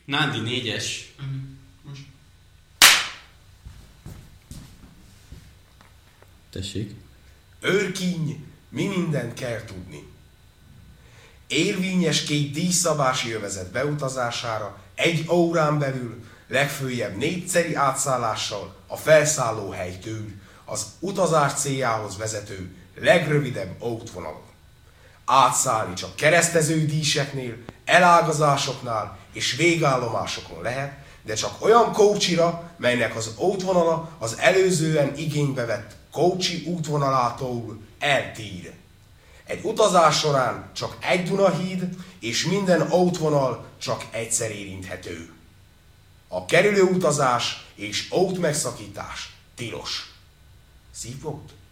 Nándi 4-es. Most. Tessék. Őrkíny, mi mindent kell tudni. Érvényes 2 díjszabási övezet beutazására 1 órán belül, legföljebb 4-szeri átszállással a felszállóhelytől az utazás céljához vezető legrövidebb útvonalon. Átszállni csak keresztező díseknél, elágazásoknál és végállomásokon lehet, de csak olyan kócsira, melynek az útvonala az előzően igénybe vett kócsi útvonalától eltér. Egy utazás során csak 1 Dunahíd és minden útvonal csak egyszer érinthető. A kerülő utazás és útmegszakítás tilos. Szívott?